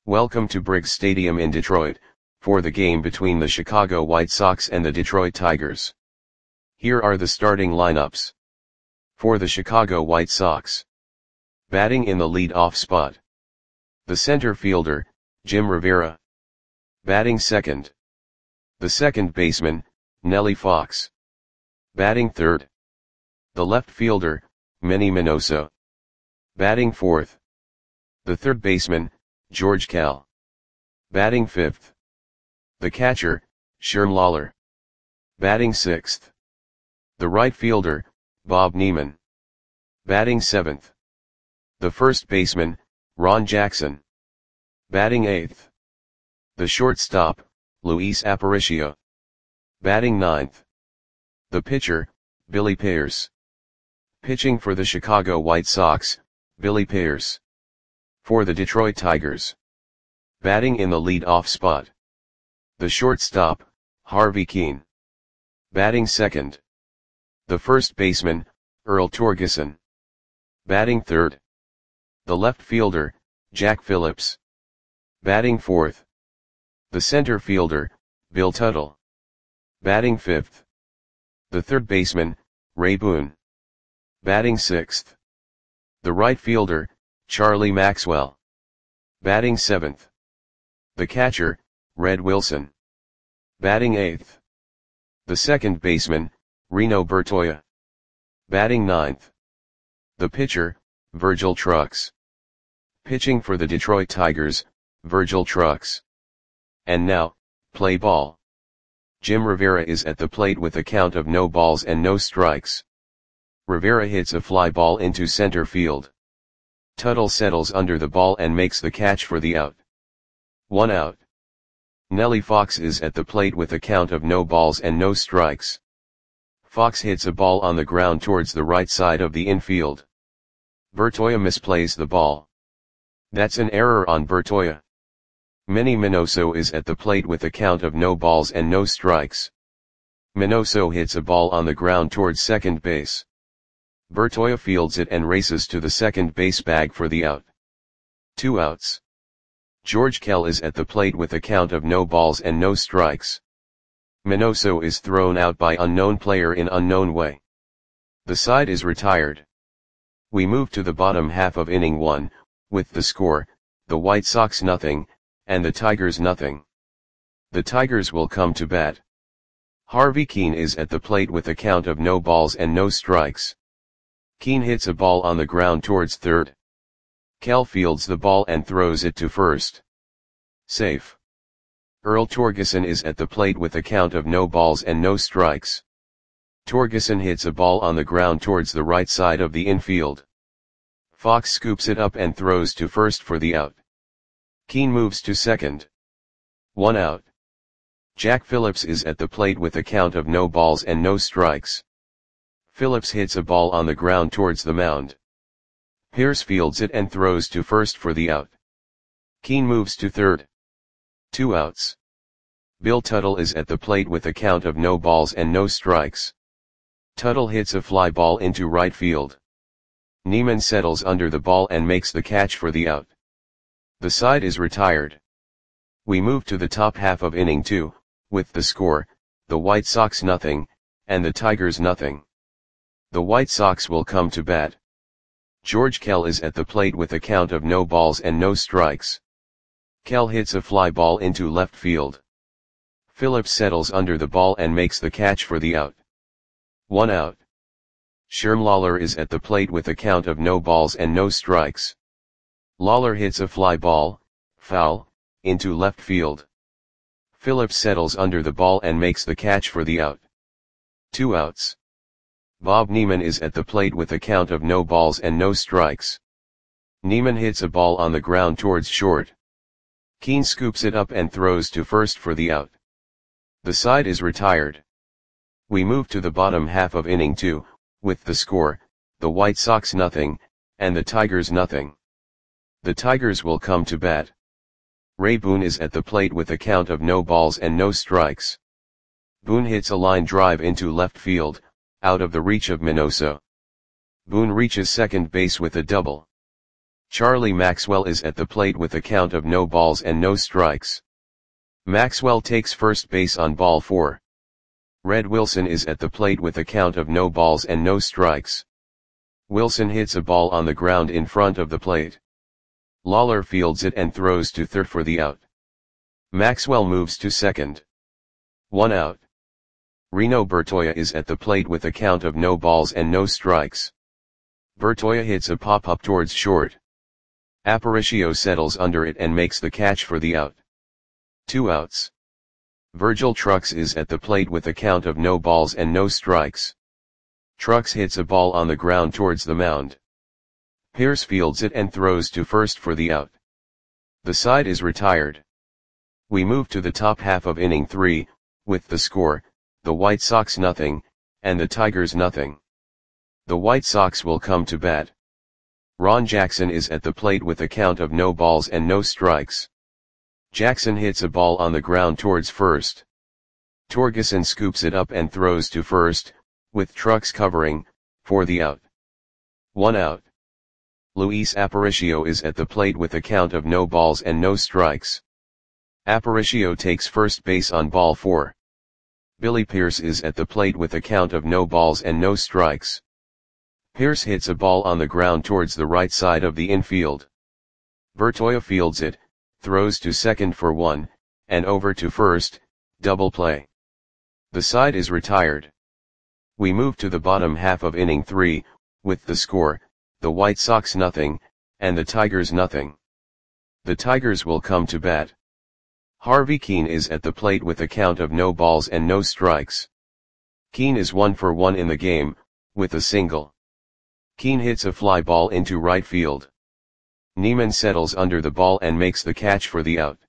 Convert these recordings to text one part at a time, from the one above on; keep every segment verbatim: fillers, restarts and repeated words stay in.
Welcome to Briggs Stadium in Detroit, for the game between the Chicago White Sox and the Detroit Tigers. Here are the starting lineups. For the Chicago White Sox. Batting in the lead-off spot. The center fielder, Jim Rivera. Batting second. The second baseman, Nellie Fox. Batting third. The left fielder, Manny Minoso. Batting fourth. The third baseman, George Kell. Batting fifth. The catcher, Sherm Lawler. Batting sixth. The right fielder, Bob Neiman. Batting seventh. The first baseman, Ron Jackson. Batting eighth. The shortstop, Luis Aparicio. Batting ninth. The pitcher, Billy Pearce. Pitching for the Chicago White Sox, Billy Pearce. For the Detroit Tigers. Batting in the lead-off spot. The shortstop, Harvey Kuenn. Batting second. The first baseman, Earl Torgeson. Batting third. The left fielder, Jack Phillips. Batting fourth. The center fielder, Bill Tuttle. Batting fifth. The third baseman, Ray Boone. Batting sixth. The right fielder, Charlie Maxwell. Batting seventh. The catcher, Red Wilson. Batting eighth. The second baseman, Reno Bertoia. Batting ninth. The pitcher, Virgil Trucks. Pitching for the Detroit Tigers, Virgil Trucks. And now, play ball. Jim Rivera is at the plate with a count of no balls and no strikes. Rivera hits a fly ball into center field. Tuttle settles under the ball and makes the catch for the out. One out. Nellie Fox is at the plate with a count of no balls and no strikes. Fox hits a ball on the ground towards the right side of the infield. Bertoia misplays the ball. That's an error on Bertoia. Manny Minoso is at the plate with a count of no balls and no strikes. Minoso hits a ball on the ground towards second base. Bertoia fields it and races to the second base bag for the out. Two outs. George Kell is at the plate with a count of no balls and no strikes. Minoso is thrown out by unknown player in unknown way. The side is retired. We move to the bottom half of inning one, with the score, the White Sox nothing, and the Tigers nothing. The Tigers will come to bat. Harvey Kuenn is at the plate with a count of no balls and no strikes. Kuenn hits a ball on the ground towards third. Kell fields the ball and throws it to first. Safe. Earl Torgeson is at the plate with a count of no balls and no strikes. Torgeson hits a ball on the ground towards the right side of the infield. Fox scoops it up and throws to first for the out. Kuenn moves to second. One out. Jack Phillips is at the plate with a count of no balls and no strikes. Phillips hits a ball on the ground towards the mound. Pearce fields it and throws to first for the out. Kuenn moves to third. Two outs. Bill Tuttle is at the plate with a count of no balls and no strikes. Tuttle hits a fly ball into right field. Neiman settles under the ball and makes the catch for the out. The side is retired. We move to the top half of inning two, with the score, the White Sox nothing, and the Tigers nothing. The White Sox will come to bat. George Kell is at the plate with a count of no balls and no strikes. Kell hits a fly ball into left field. Phillips settles under the ball and makes the catch for the out. One out. Sherm Lawler is at the plate with a count of no balls and no strikes. Lawler hits a fly ball, foul, into left field. Phillips settles under the ball and makes the catch for the out. Two outs. Bob Neiman is at the plate with a count of no balls and no strikes. Neiman hits a ball on the ground towards short. Kuenn scoops it up and throws to first for the out. The side is retired. We move to the bottom half of inning two, with the score, the White Sox nothing, and the Tigers nothing. The Tigers will come to bat. Ray Boone is at the plate with a count of no balls and no strikes. Boone hits a line drive into left field, out of the reach of Minoso. Boone reaches second base with a double. Charlie Maxwell is at the plate with a count of no balls and no strikes. Maxwell takes first base on ball four. Red Wilson is at the plate with a count of no balls and no strikes. Wilson hits a ball on the ground in front of the plate. Lawler fields it and throws to third for the out. Maxwell moves to second. One out. Reno Bertoia is at the plate with a count of no balls and no strikes. Bertoia hits a pop-up towards short. Aparicio settles under it and makes the catch for the out. Two outs. Virgil Trucks is at the plate with a count of no balls and no strikes. Trucks hits a ball on the ground towards the mound. Pierce fields it and throws to first for the out. The side is retired. We move to the top half of inning three, with the score, the White Sox nothing, and the Tigers nothing. The White Sox will come to bat. Ron Jackson is at the plate with a count of no balls and no strikes. Jackson hits a ball on the ground towards first. Torgeson scoops it up and throws to first, with Trucks covering, for the out. One out. Luis Aparicio is at the plate with a count of no balls and no strikes. Aparicio takes first base on ball four. Billy Pierce is at the plate with a count of no balls and no strikes. Pierce hits a ball on the ground towards the right side of the infield. Bertoia fields it, throws to second for one, and over to first, double play. The side is retired. We move to the bottom half of inning three, with the score, the White Sox nothing, and the Tigers nothing. The Tigers will come to bat. Harvey Keene is at the plate with a count of no balls and no strikes. Keene is one for one in the game, with a single. Keene hits a fly ball into right field. Neiman settles under the ball and makes the catch for the out.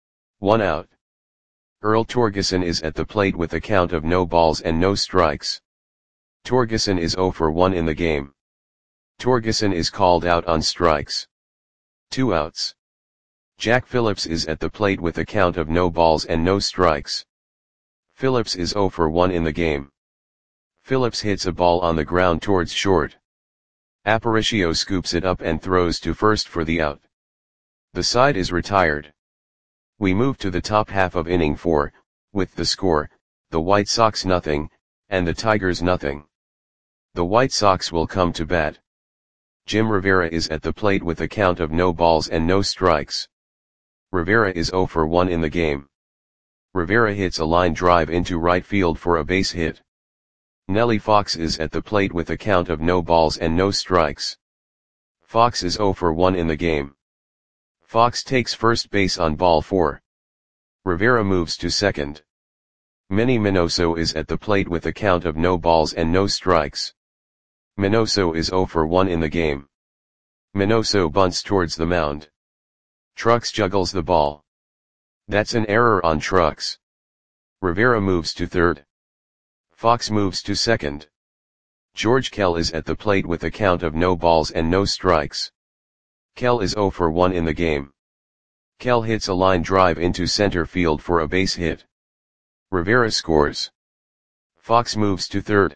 One out. Earl Torgeson is at the plate with a count of no balls and no strikes. Torgeson is zero for one in the game. Torgeson is called out on strikes. Two outs. Jack Phillips is at the plate with a count of no balls and no strikes. Phillips is zero for one in the game. Phillips hits a ball on the ground towards short. Aparicio scoops it up and throws to first for the out. The side is retired. We move to the top half of inning four, with the score, the White Sox nothing, and the Tigers nothing. The White Sox will come to bat. Jim Rivera is at the plate with a count of no balls and no strikes. Rivera is zero for one in the game. Rivera hits a line drive into right field for a base hit. Nellie Fox is at the plate with a count of no balls and no strikes. Fox is zero for one in the game. Fox takes first base on ball four. Rivera moves to second. Manny Minoso is at the plate with a count of no balls and no strikes. Minoso is zero for one in the game. Minoso bunts towards the mound. Trucks juggles the ball. That's an error on Trucks. Rivera moves to third. Fox moves to second. George Kell is at the plate with a count of no balls and no strikes. Kell is zero for one in the game. Kell hits a line drive into center field for a base hit. Rivera scores. Fox moves to third.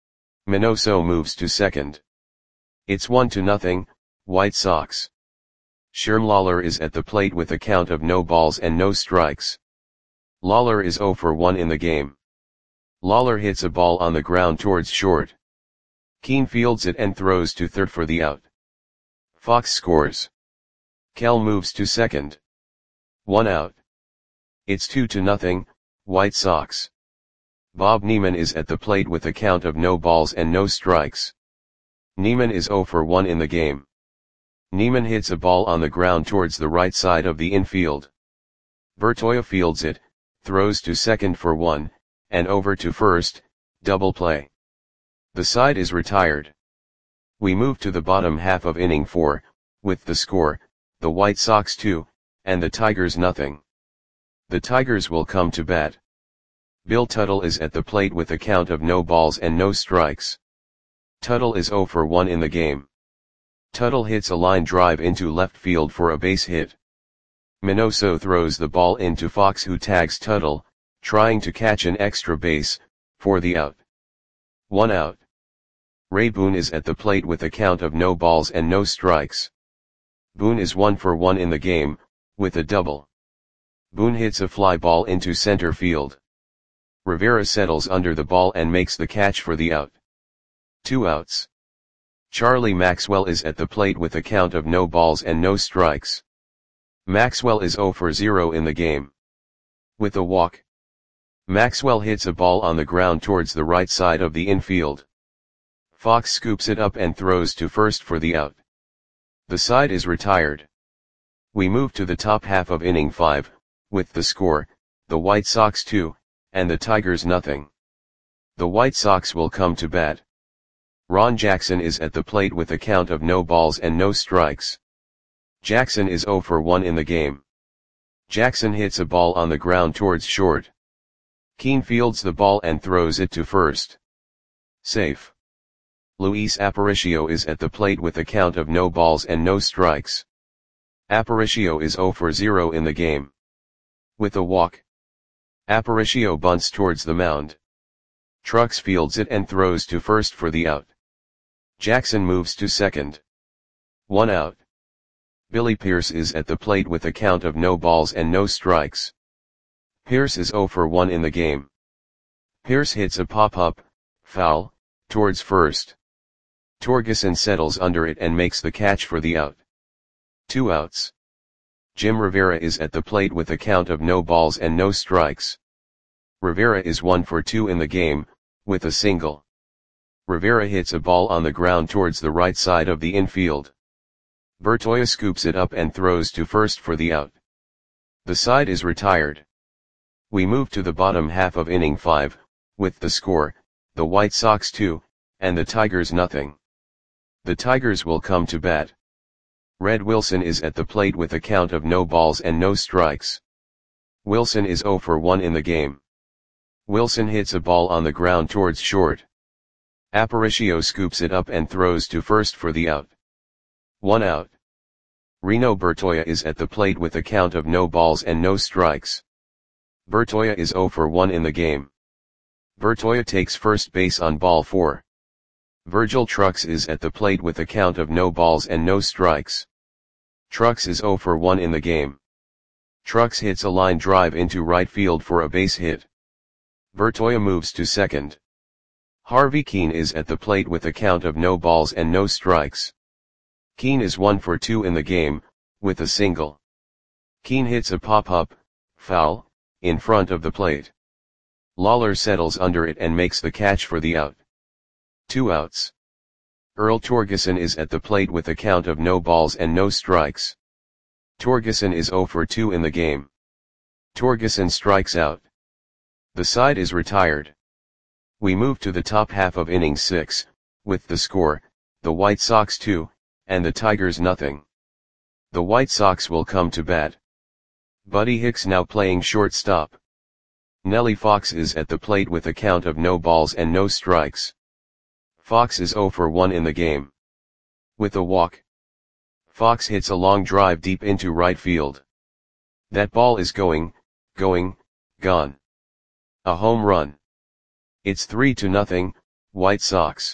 Minoso moves to second. It's one to nothing, White Sox. Sherm Lawler is at the plate with a count of no balls and no strikes. Lawler is zero for one in the game. Lawler hits a ball on the ground towards short. Keene fields it and throws to third for the out. Fox scores. Kell moves to second. One out. It's two to nothing, White Sox. Bob Neiman is at the plate with a count of no balls and no strikes. Neiman is zero for one in the game. Neiman hits a ball on the ground towards the right side of the infield. Bertoia fields it, throws to second for one, and over to first, double play. The side is retired. We move to the bottom half of inning four, with the score, the White Sox two, and the Tigers nothing. The Tigers will come to bat. Bill Tuttle is at the plate with a count of no balls and no strikes. Tuttle is zero for one in the game. Tuttle hits a line drive into left field for a base hit. Minoso throws the ball into Fox, who tags Tuttle, trying to catch an extra base, for the out. One out. Ray Boone is at the plate with a count of no balls and no strikes. Boone is one for one in the game, with a double. Boone hits a fly ball into center field. Rivera settles under the ball and makes the catch for the out. Two outs. Charlie Maxwell is at the plate with a count of no balls and no strikes. Maxwell is zero for zero in the game. With a walk. Maxwell hits a ball on the ground towards the right side of the infield. Fox scoops it up and throws to first for the out. The side is retired. We move to the top half of inning five, with the score, the White Sox two, and the Tigers nothing. The White Sox will come to bat. Ron Jackson is at the plate with a count of no balls and no strikes. Jackson is zero for one in the game. Jackson hits a ball on the ground towards short. Keane fields the ball and throws it to first. Safe. Luis Aparicio is at the plate with a count of no balls and no strikes. Aparicio is zero for zero in the game. With a walk. Aparicio bunts towards the mound. Trucks fields it and throws to first for the out. Jackson moves to second. One out. Billy Pierce is at the plate with a count of no balls and no strikes. Pierce is zero for one in the game. Pierce hits a pop-up, foul, towards first. Torgeson settles under it and makes the catch for the out. Two outs. Jim Rivera is at the plate with a count of no balls and no strikes. Rivera is one for two in the game, with a single. Rivera hits a ball on the ground towards the right side of the infield. Bertoia scoops it up and throws to first for the out. The side is retired. We move to the bottom half of inning five, with the score, the White Sox two, and the Tigers nothing. The Tigers will come to bat. Red Wilson is at the plate with a count of no balls and no strikes. Wilson is zero for one in the game. Wilson hits a ball on the ground towards short. Aparicio scoops it up and throws to first for the out. One out. Reno Bertoia is at the plate with a count of no balls and no strikes. Bertoia is zero for one in the game. Bertoia takes first base on ball four. Virgil Trucks is at the plate with a count of no balls and no strikes. Trucks is zero for one in the game. Trucks hits a line drive into right field for a base hit. Bertoia moves to second. Harvey Keane is at the plate with a count of no balls and no strikes. Keane is one for two in the game, with a single. Keane hits a pop-up, foul, in front of the plate. Lawler settles under it and makes the catch for the out. Two outs. Earl Torgeson is at the plate with a count of no balls and no strikes. Torgeson is zero for two in the game. Torgeson strikes out. The side is retired. We move to the top half of inning six, with the score, the White Sox two, and the Tigers nothing. The White Sox will come to bat. Buddy Hicks now playing shortstop. Nellie Fox is at the plate with a count of no balls and no strikes. Fox is zero for one in the game. With a walk. Fox hits a long drive deep into right field. That ball is going, going, gone. A home run. It's three to nothing, White Sox.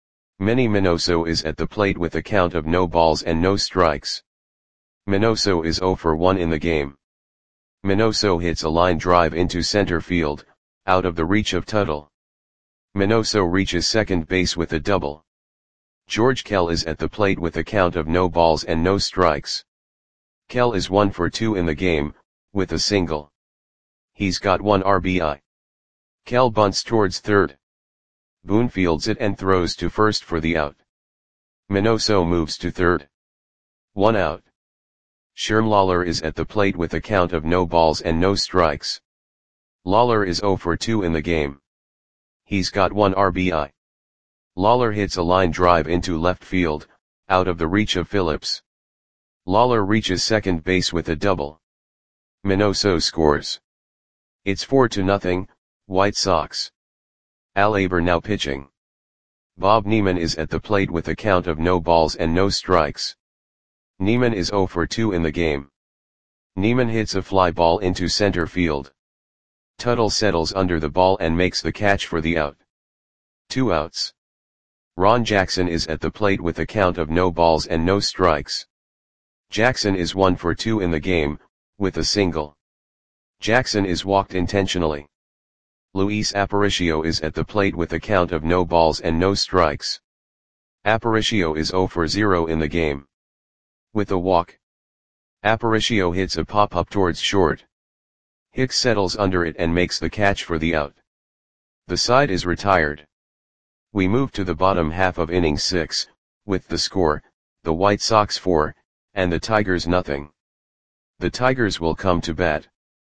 Manny Minoso is at the plate with a count of no balls and no strikes. Minoso is zero for one in the game. Minoso hits a line drive into center field, out of the reach of Tuttle. Minoso reaches second base with a double. George Kell is at the plate with a count of no balls and no strikes. Kell is one for two in the game, with a single. He's got one R B I. Kell bunts towards third. Boone fields it and throws to first for the out. Minoso moves to third. One out. Sherm Lawler is at the plate with a count of no balls and no strikes. Lawler is zero for two in the game. He's got one R B I. Lawler hits a line drive into left field, out of the reach of Phillips. Lawler reaches second base with a double. Minoso scores. It's four to nothing, White Sox. Al Aber now pitching. Bob Neiman is at the plate with a count of no balls and no strikes. Neiman is zero for two in the game. Neiman hits a fly ball into center field. Tuttle settles under the ball and makes the catch for the out. Two outs. Ron Jackson is at the plate with a count of no balls and no strikes. Jackson is one for two in the game, with a single. Jackson is walked intentionally. Luis Aparicio is at the plate with a count of no balls and no strikes. Aparicio is zero for zero in the game. With a walk. Aparicio hits a pop-up towards short. Hicks settles under it and makes the catch for the out. The side is retired. We move to the bottom half of inning six, with the score, the White Sox four, and the Tigers nothing. The Tigers will come to bat.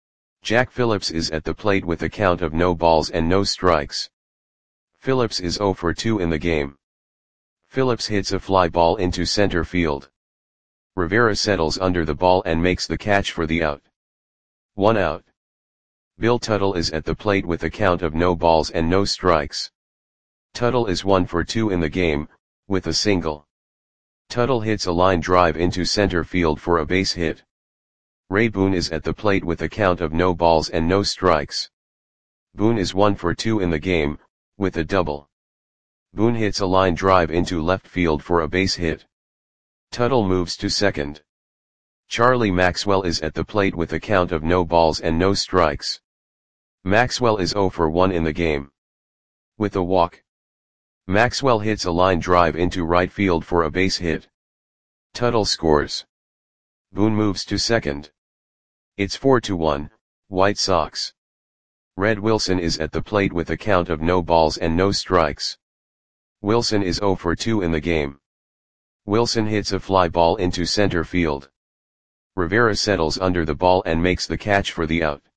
Jack Phillips is at the plate with a count of no balls and no strikes. Phillips is zero for two in the game. Phillips hits a fly ball into center field. Rivera settles under the ball and makes the catch for the out. One out. Bill Tuttle is at the plate with a count of no balls and no strikes. Tuttle is one for two in the game, with a single. Tuttle hits a line drive into center field for a base hit. Ray Boone is at the plate with a count of no balls and no strikes. Boone is one for two in the game, with a double. Boone hits a line drive into left field for a base hit. Tuttle moves to second. Charlie Maxwell is at the plate with a count of no balls and no strikes. Maxwell is zero for one in the game. With a walk. Maxwell hits a line drive into right field for a base hit. Tuttle scores. Boone moves to second. It's four to one, White Sox. Red Wilson is at the plate with a count of no balls and no strikes. Wilson is zero for two in the game. Wilson hits a fly ball into center field. Rivera settles under the ball and makes the catch for the out.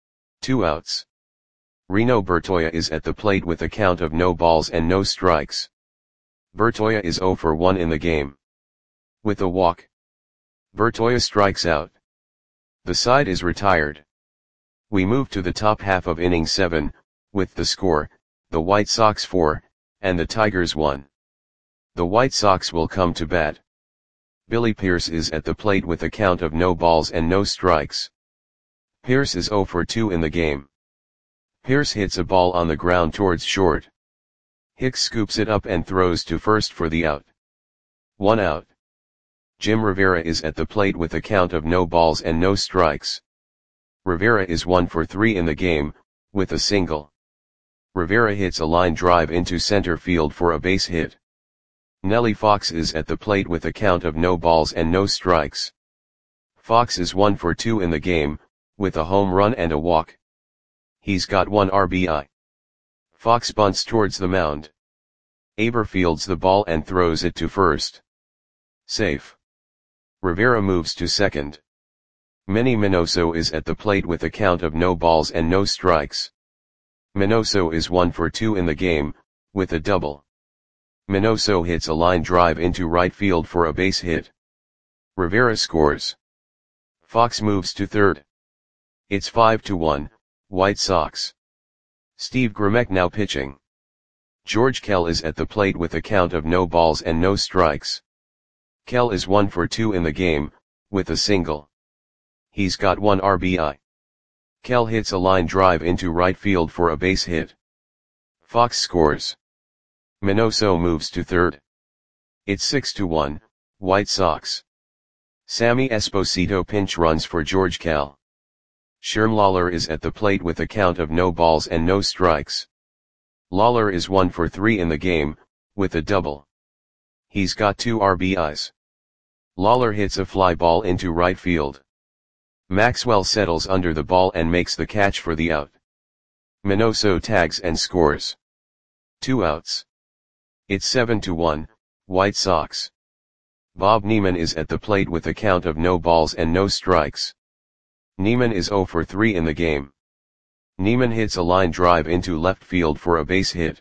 Two outs. Reno Bertoia is at the plate with a count of no balls and no strikes. Bertoia is zero for one in the game. With a walk. Bertoia strikes out. The side is retired. We move to the top half of inning seven, with the score, the White Sox four, and the Tigers one. The White Sox will come to bat. Billy Pierce is at the plate with a count of no balls and no strikes. Pierce is zero for two in the game. Pierce hits a ball on the ground towards short. Hicks scoops it up and throws to first for the out. One out. Jim Rivera is at the plate with a count of no balls and no strikes. Rivera is one for three in the game, with a single. Rivera hits a line drive into center field for a base hit. Nellie Fox is at the plate with a count of no balls and no strikes. Fox is one for two in the game, with a home run and a walk. He's got one R B I. Fox bunts towards the mound. Aber fields the ball and throws it to first. Safe. Rivera moves to second. Manny Minoso is at the plate with a count of no balls and no strikes. Minoso is one for two in the game, with a double. Minoso hits a line drive into right field for a base hit. Rivera scores. Fox moves to third. It's five to one, White Sox. Steve Grimek now pitching. George Kell is at the plate with a count of no balls and no strikes. Kell is one for two in the game, with a single. He's got one R B I. Kell hits a line drive into right field for a base hit. Fox scores. Minoso moves to third. It's six to one, White Sox. Sammy Esposito pinch runs for George Kell. Sherm Lawler is at the plate with a count of no balls and no strikes. Lawler is one for three in the game, with a double. He's got two R B Is. Lawler hits a fly ball into right field. Maxwell settles under the ball and makes the catch for the out. Minoso tags and scores. Two outs. It's seven to one, White Sox. Bob Neiman is at the plate with a count of no balls and no strikes. Neiman is zero for three in the game. Neiman hits a line drive into left field for a base hit.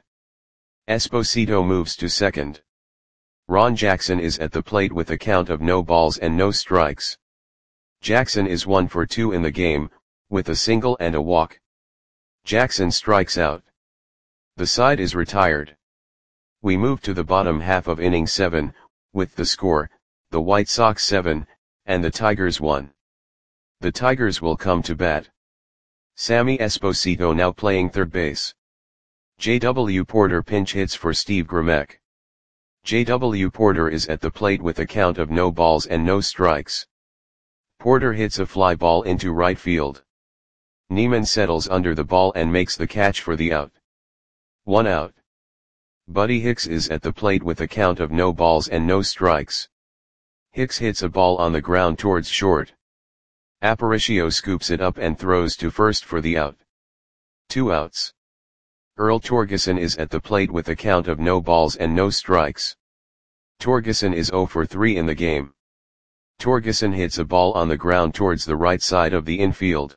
Esposito moves to second. Ron Jackson is at the plate with a count of no balls and no strikes. Jackson is one for two in the game, with a single and a walk. Jackson strikes out. The side is retired. We move to the bottom half of inning seven, with the score, the White Sox seven, and the Tigers one. The Tigers will come to bat. Sammy Esposito now playing third base. J W Porter pinch hits for Steve Grimek. J W Porter is at the plate with a count of no balls and no strikes. Porter hits a fly ball into right field. Neiman settles under the ball and makes the catch for the out. One out. Buddy Hicks is at the plate with a count of no balls and no strikes. Hicks hits a ball on the ground towards short. Aparicio scoops it up and throws to first for the out. Two outs. Earl Torgeson is at the plate with a count of no balls and no strikes. Torgeson is zero for three in the game. Torgeson hits a ball on the ground towards the right side of the infield.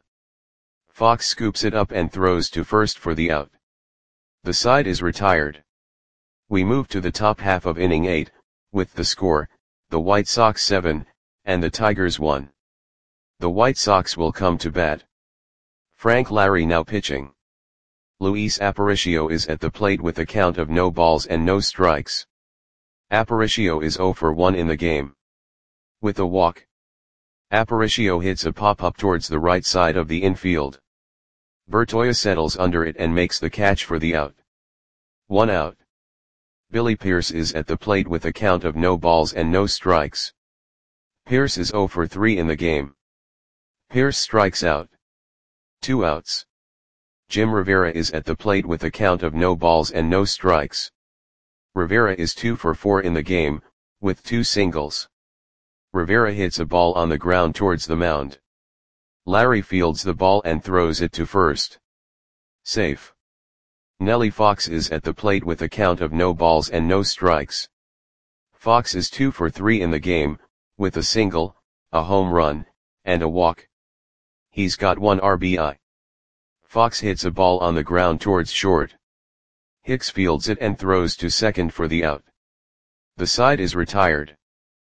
Fox scoops it up and throws to first for the out. The side is retired. We move to the top half of inning eight, with the score, the White Sox seven, and the Tigers one. The White Sox will come to bat. Frank Larry now pitching. Luis Aparicio is at the plate with a count of no balls and no strikes. Aparicio is zero for one in the game. With a walk, Aparicio hits a pop-up towards the right side of the infield. Bertoia settles under it and makes the catch for the out. One out. Billy Pierce is at the plate with a count of no balls and no strikes. Pierce is zero for three in the game. Pierce strikes out. Two outs. Jim Rivera is at the plate with a count of no balls and no strikes. Rivera is two for four in the game, with two singles. Rivera hits a ball on the ground towards the mound. Larry fields the ball and throws it to first. Safe. Nellie Fox is at the plate with a count of no balls and no strikes. Fox is two for three in the game, with a single, a home run, and a walk. He's got one R B I. Fox hits a ball on the ground towards short. Hicks fields it and throws to second for the out. The side is retired.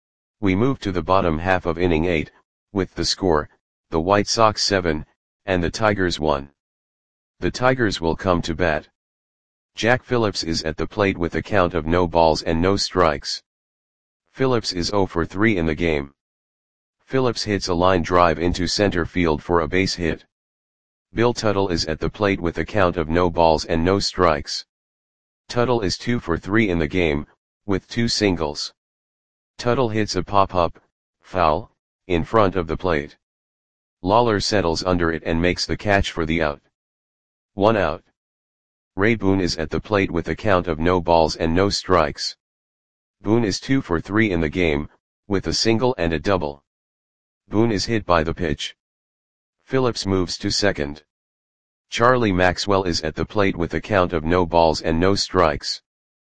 We move to the bottom half of inning eight, with the score, the White Sox seven, and the Tigers one. The Tigers will come to bat. Jack Phillips is at the plate with a count of no balls and no strikes. Phillips is zero for three in the game. Phillips hits a line drive into center field for a base hit. Bill Tuttle is at the plate with a count of no balls and no strikes. Tuttle is two for three in the game, with two singles. Tuttle hits a pop-up, foul, in front of the plate. Lawler settles under it and makes the catch for the out. One out. Ray Boone is at the plate with a count of no balls and no strikes. Boone is two for three in the game, with a single and a double. Boone is hit by the pitch. Phillips moves to second. Charlie Maxwell is at the plate with a count of no balls and no strikes.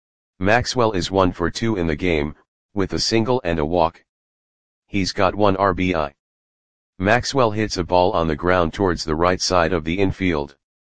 Maxwell is one for two in the game, with a single and a walk. He's got one R B I. Maxwell hits a ball on the ground towards the right side of the infield.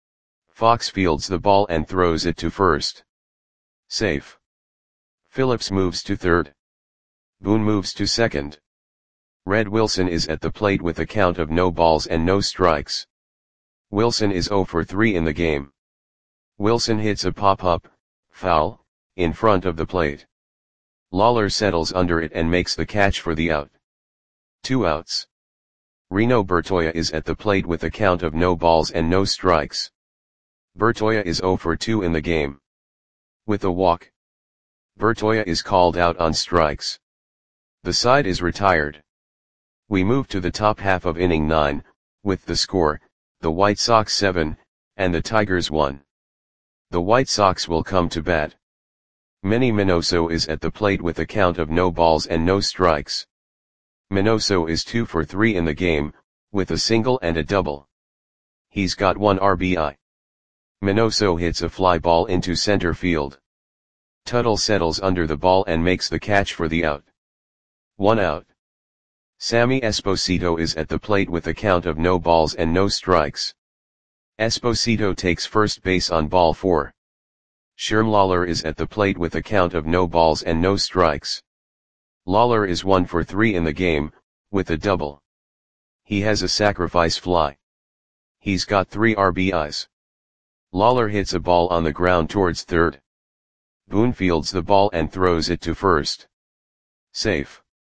Fox fields the ball and throws it to first. Safe. Phillips moves to third. Boone moves to second. Red Wilson is at the plate with a count of no balls and no strikes. Wilson is zero for three in the game. Wilson hits a pop-up, foul, in front of the plate. Lawler settles under it and makes the catch for the out. Two outs. Reno Bertoia is at the plate with a count of no balls and no strikes. Bertoia is zero for two in the game. With a walk, Bertoia is called out on strikes. The side is retired. We move to the top half of inning nine, with the score, the White Sox seven, and the Tigers one. The White Sox will come to bat. Manny Minoso is at the plate with a count of no balls and no strikes. Minoso is two for three in the game, with a single and a double. He's got one R B I. Minoso hits a fly ball into center field. Tuttle settles under the ball and makes the catch for the out. One out. Sammy Esposito is at the plate with a count of no balls and no strikes. Esposito takes first base on ball four. Sherm Lawler is at the plate with a count of no balls and no strikes. Lawler is one for three in the game, with a double. He has a sacrifice fly. He's got three R B Is. Lawler hits a ball on the ground towards third. Boone fields the ball and throws it to first. Safe.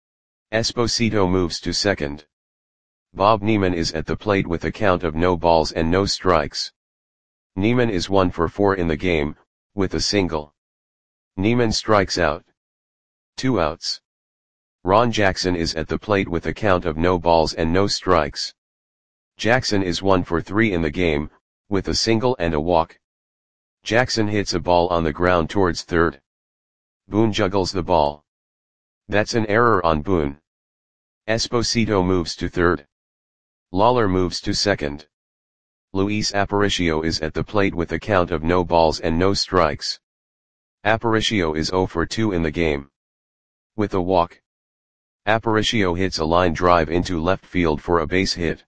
Esposito moves to second. Bob Neiman is at the plate with a count of no balls and no strikes. Neiman is one for four in the game, with a single. Neiman strikes out. Two outs. Ron Jackson is at the plate with a count of no balls and no strikes. Jackson is one for three in the game, with a single and a walk. Jackson hits a ball on the ground towards third. Boone juggles the ball. That's an error on Boone. Esposito moves to third. Lawler moves to second. Luis Aparicio is at the plate with a count of no balls and no strikes. Aparicio is zero for two in the game. With a walk. Aparicio hits a line drive into left field for a base hit.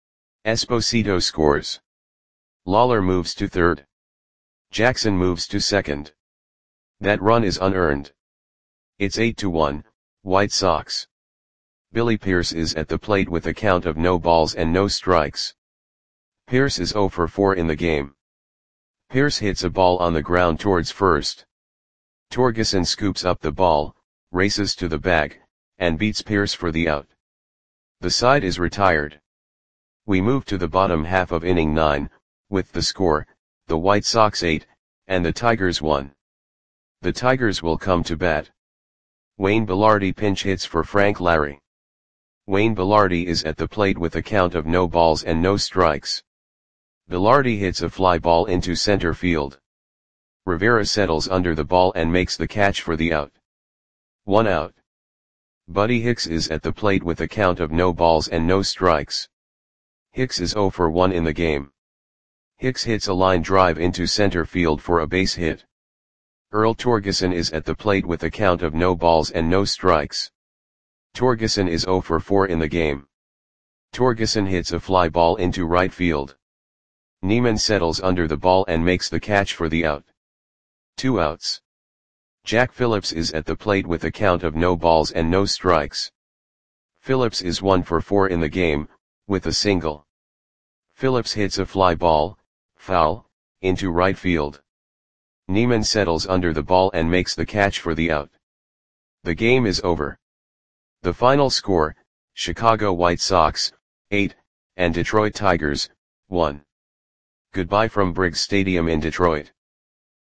Esposito scores. Lawler moves to third. Jackson moves to second. That run is unearned. It's eight to one, White Sox. Billy Pierce is at the plate with a count of no balls and no strikes. Pierce is zero for four in the game. Pierce hits a ball on the ground towards first. Torgeson scoops up the ball, races to the bag, and beats Pierce for the out. The side is retired. We move to the bottom half of inning nine, with the score, the White Sox eight, and the Tigers one. The Tigers will come to bat. Wayne Belardi pinch hits for Frank Larry. Wayne Belardi is at the plate with a count of no balls and no strikes. Belardi hits a fly ball into center field. Rivera settles under the ball and makes the catch for the out. One out. Buddy Hicks is at the plate with a count of no balls and no strikes. Hicks is zero for one in the game. Hicks hits a line drive into center field for a base hit. Earl Torgeson is at the plate with a count of no balls and no strikes. Torgeson is zero for four in the game. Torgeson hits a fly ball into right field. Neiman settles under the ball and makes the catch for the out. Two outs. Jack Phillips is at the plate with a count of no balls and no strikes. Phillips is one for four in the game, with a single. Phillips hits a fly ball, foul, into right field. Neiman settles under the ball and makes the catch for the out. The game is over. The final score, Chicago White Sox, eight, and Detroit Tigers, one. Goodbye from Briggs Stadium in Detroit.